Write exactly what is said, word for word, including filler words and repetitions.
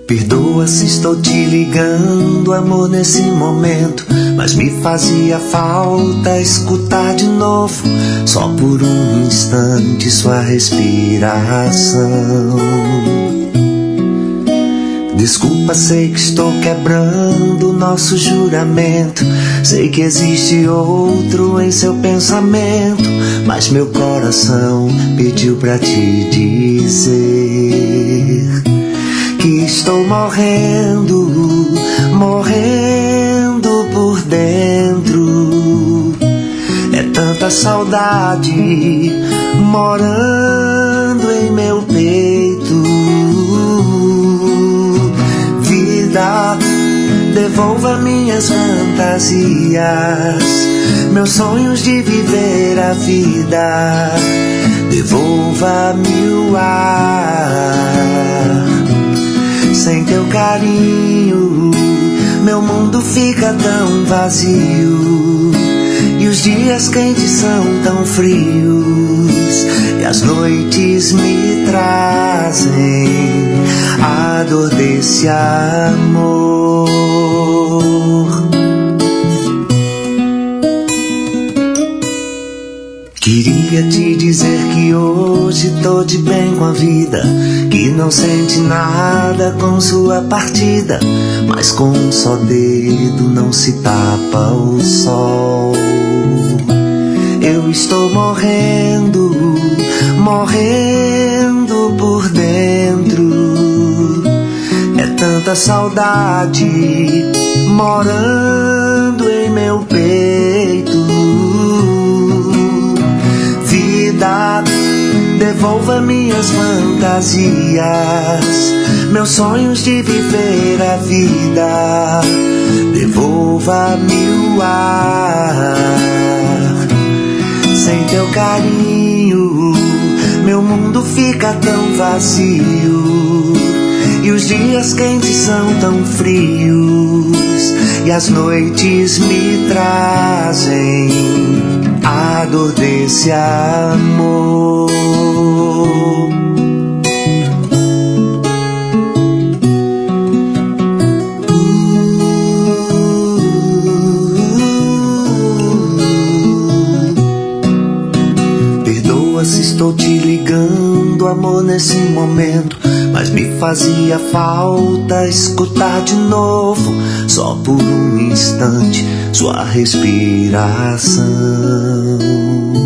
Perdoa se estou te ligando, amor, nesse momento, mas me fazia falta escutar de novo, só por um instante, sua respiração. Desculpa, sei que estou quebrando nosso juramento, sei que existe outro em seu pensamento, mas meu coração pediu pra te dizer que estou morrendo, morrendo por dentro. É tanta saudade morando em meu peito. Vida, devolva minhas fantasias, meus sonhos de viver a vida. Devolva-me o ar. Sem teu carinho, meu mundo fica tão vazio, e os dias quentes são tão frios, e as noites me trazem a dor desse amor. Queria te dizer que hoje tô de bem com a vida, que não sente nada com sua partida, mas com um só dedo não se tapa o sol. Eu estou morrendo, morrendo por dentro. É tanta saudade morando em meu peito. Vida, devolva minhas fantasias, meus sonhos de viver a vida. Devolva-me o ar. Sem teu carinho, meu mundo fica tão vazio, e os dias quentes são tão frios, e as noites me trazem a dor desse amor. Perdoa se estou te ligando, amor, nesse momento, mas me fazia falta escutar de novo, só por um instante, sua respiração.